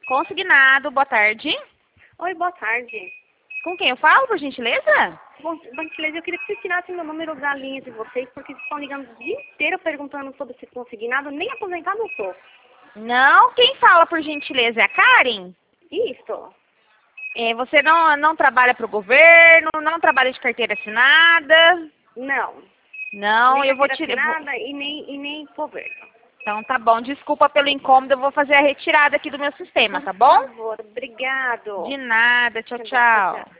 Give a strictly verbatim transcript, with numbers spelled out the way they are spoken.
Consignado, boa tarde. Oi, boa tarde. Com quem eu falo, por gentileza? Bom, por gentileza, eu queria que vocês tirassem meu número da linha de vocês, porque vocês estão ligando o dia inteiro perguntando sobre esse consignado, nem aposentado eu sou. Não, quem fala, por gentileza, é a Karen? Isso. É, você não, não trabalha para o governo, não trabalha de carteira assinada? Não. Não, Nem eu vou carteira tirar... assinada e nem, e nem governo. Então tá bom, desculpa pelo incômodo, eu vou fazer a retirada aqui do meu sistema, tá Por bom? favor, obrigado. De nada, tchau, Tchau, tchau. tchau.